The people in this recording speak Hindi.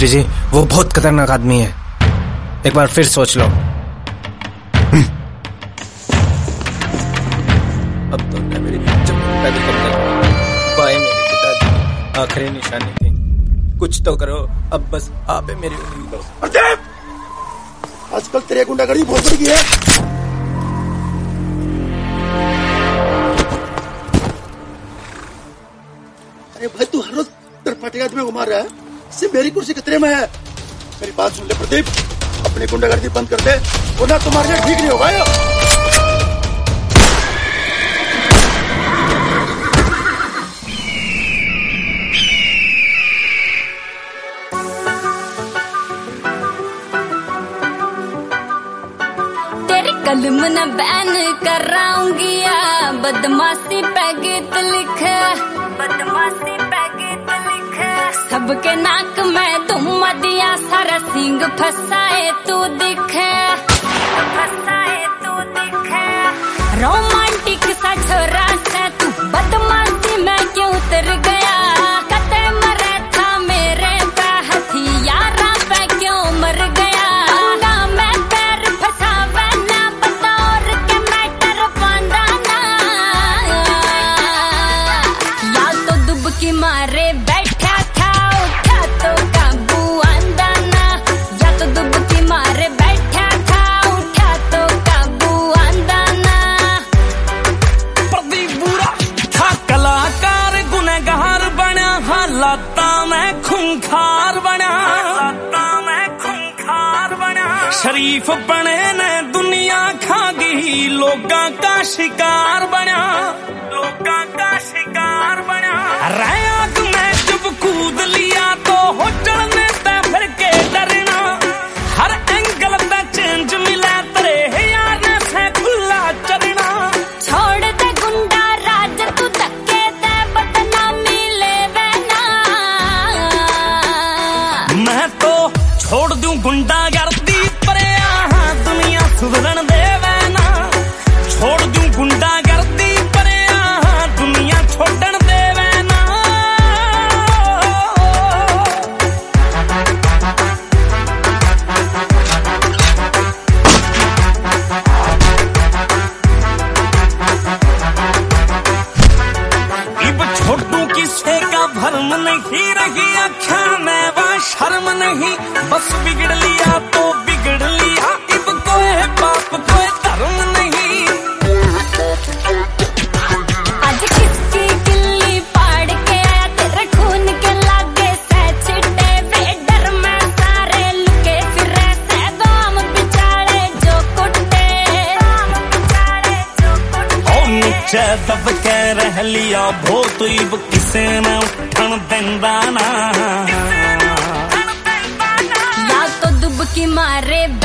मंत्री जी, वो बहुत खतरनाक आदमी है, एक बार फिर सोच लो। अब तो मेरी बाएं मेरे पिताजी की आखिरी निशानी थी। कुछ तो करो, अब बस आप ही मेरी करो। आजकल तेरे गुंडागर्दी बहुत बढ़ गई है। अरे भाई, तू हर रोज तरफाटेगाज में घुमा रहा है, इससे मेरी कुर्सी खतरे में है। मेरी बात सुन ले प्रदीप, अपनी गुंडागर्दी बंद कर दे, वरना तुम्हारे लिए ठीक नहीं होगा। कलम न बैन कराऊंगी, बदमाशी पे गीत लिखे, बदमाशी पे गीत लिखे। सबके नाक में तुम दिया, सारा सिंग फसाए तू दिखे, फसाए तू दिखे। रोमांटिक सा छोरा से तू बदमाशी में क्यों उतर गया? कते मरे था मेरे पे हथियारा पे क्यों मर गया? मारे बैठा था, उठा तो काबू आंदा ना। या तो दुबकी मारे बैठा था, उठा तो काबू आंदा ना। प्रदीप बुरा था कलाकार, गुनहगार बना, हालाता मैं खूंखार बना, हालाता मैं खूंखार बना। शरीफ बने ने दुनिया खा गई, लोगां का शिकार बना, लोगां का शिकार बना। आग में जब कूद लिया तो हो चढ़ने ते फिर के डरना। हर एंगल पे चेंज मिला तेरे यार ने से खुला चलना। छोड़ दे गुंडा राज, तू धक्के दे बदनामी ले ना। मैं तो छोड़ दूं गुंडागर्दी पर दुनिया सुधरन देवे ना। छोड़ दूं गुंडागर्दी पर दुनिया छोड़न देवे ना। इब छोड़ू किसे का भरम नहीं रही, आँखा में वो शर्म नहीं। बस बिगड़ लिया तो बिगड़ लिया, इब कोई बाप कोई धर्म नहीं। आज किसकी गिल्ली पाड़ के आया, तेरे खून के लागे से छिटे वे। डर में सारे लुके फिरे से, गाम बिचारे जो कुटे, गाम बिचारे जो कुटे। ओ नीचे दब के रह लिया भूत, इब किसे ने उठन देंदा ना। या तो दुबकी मारे